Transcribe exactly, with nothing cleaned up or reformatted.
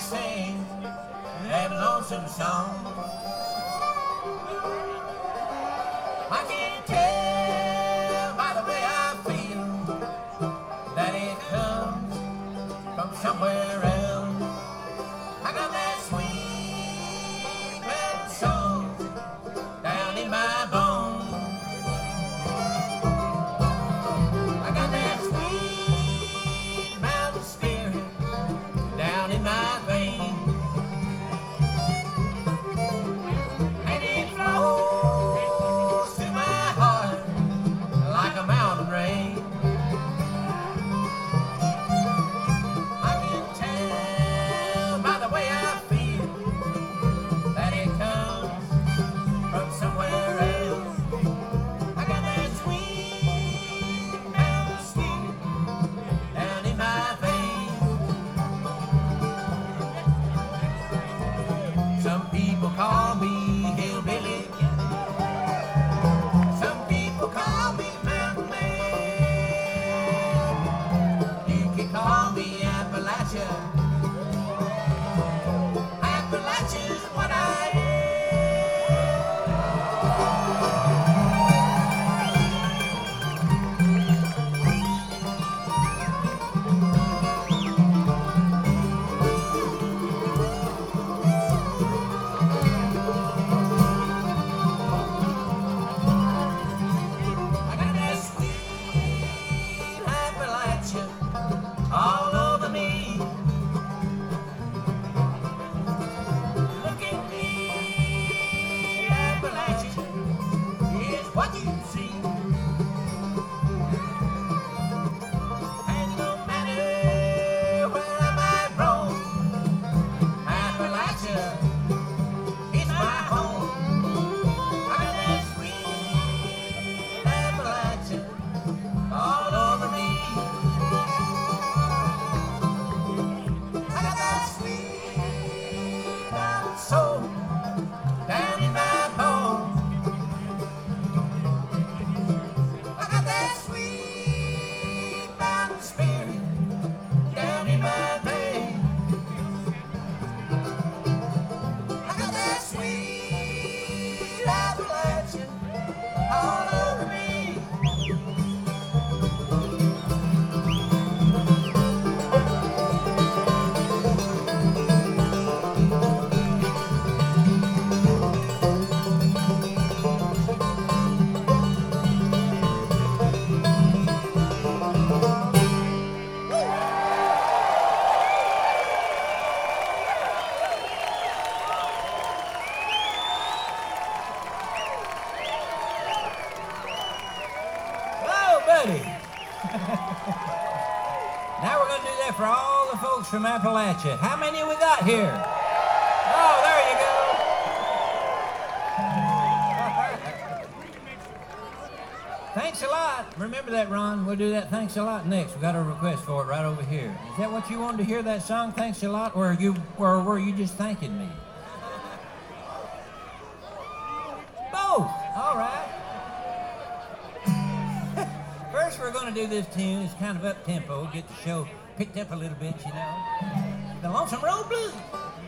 sing that lonesome song. I can tell by the way I feel that it comes from somewhere else. I got that sweet red soul down in my bones. I got that sweet mountain spirit down in my veins. And it flows through my heart like a mountain rain. I can tell by the way I feel that it comes from somewhere else. I got that sweet mountain spirit down in my veins. Some people call me hillbilly. Some people call me mountain man. You can call me Appalachia. Appalachia's what I am. I got that sweet Appalachia all over me. Look at me, Appalachia is what you see. And no matter where I might roam, Appalachia is my home. I got that sweet Appalachia all over me. I got that sweet mountain soul down in my bones. I got that sweet mountain spirit down in my veins. I got that sweet Appalachia all over me. Hello, buddy. Now we're going to do that for all the folks from Appalachia. How many we got here? Oh, there you go. Thanks a lot. Remember that, Ron. We'll do that thanks a lot next. We got a request for it right over here. Is that what you wanted to hear, that song, thanks a lot, or, you, or were you just thanking me? Both. All right. First, we're going to do this tune. It's kind of up-tempo. Get the show picked up a little bit, you know. The Lonesome Road Blues.